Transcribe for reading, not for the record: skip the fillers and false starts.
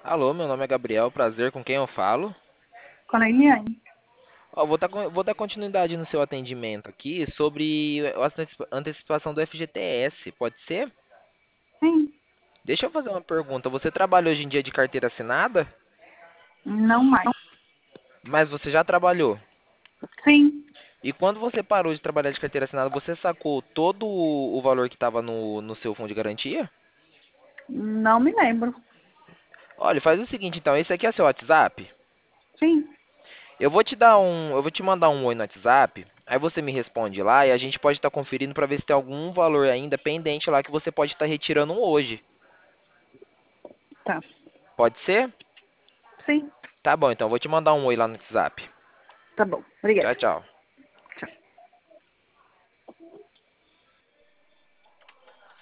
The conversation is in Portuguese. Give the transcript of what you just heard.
Alô, meu nome é Gabriel, prazer, com quem eu falo? Com a Lainiane? Ó, vou dar continuidade no seu atendimento aqui sobre a antecipação do FGTS, pode ser? Sim, Deixa eu fazer uma pergunta. Você trabalha hoje em dia de carteira assinada? não mais. Mas você já trabalhou. Sim, E quando você parou de trabalhar de carteira assinada, você sacou todo o valor que estava no seu fundo de garantia? não me lembro. Olha, faz o seguinte então, esse aqui é seu WhatsApp. Sim, Eu vou te mandar um oi no WhatsApp. Aí você me responde lá e a gente pode estar conferindo para ver se tem algum valor ainda pendente lá que você pode estar retirando hoje. tá. Pode ser? Sim, Tá bom, então eu vou te mandar um oi lá no WhatsApp. tá bom. Tchau, Obrigada. tchau.